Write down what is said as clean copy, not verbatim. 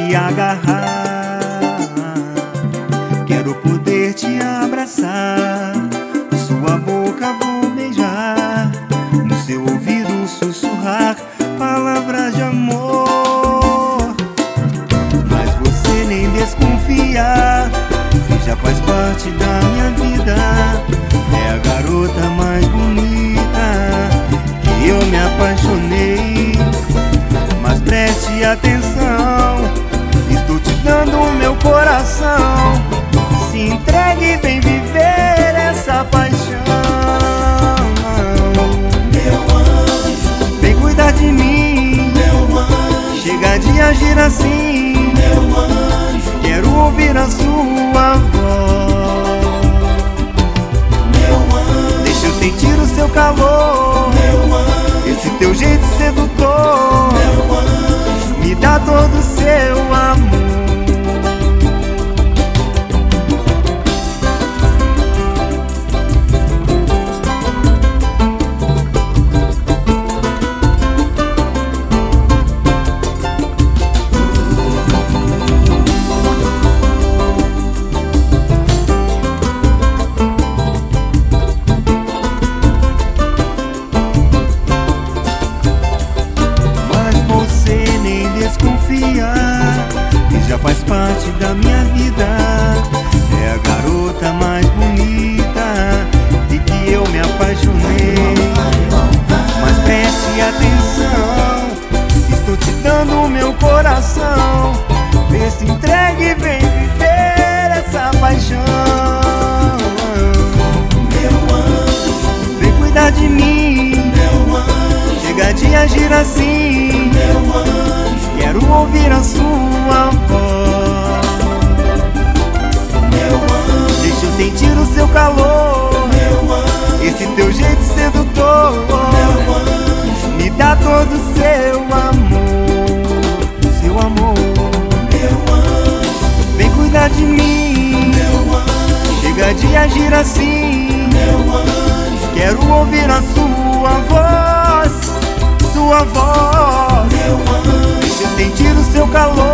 te agarrar, quero poder te abraçar, sua boca vou beijar, no seu ouvido sussurrar palavras de amor. Mas você nem desconfia, que já faz parte da minha vida. É a garota mais bonita que eu me apaixonei. Mas preste atenção, estou te dando o meu coração. Se entregue e vem viver essa paixão. Meu anjo, vem cuidar de mim, meu anjo, chega de agir assim. meu anjo, Quero ouvir a sua voz. meu anjo, Deixa eu sentir o seu calor, meu anjo, esse teu jeito sedutor. meu anjo, Me dá todo o seu amor. Desconfia, que já faz parte da minha vida. É a garota mais bonita e que eu me apaixonei. Mas preste atenção, estou te dando o meu coração. Vê, se entregue e vem viver essa paixão. meu anjo, Vem cuidar de mim, meu anjo, chega de agir assim. meu anjo, Quero ouvir a sua voz. meu anjo, Deixa eu sentir o seu calor, meu anjo, esse teu jeito sedutor. meu anjo, Me dá todo o seu amor, seu amor. meu anjo, Vem cuidar de mim, meu anjo, chega de agir assim. meu anjo, Quero ouvir a sua voz, sua voz. meu anjo, Deixa eu sentir o seu calor,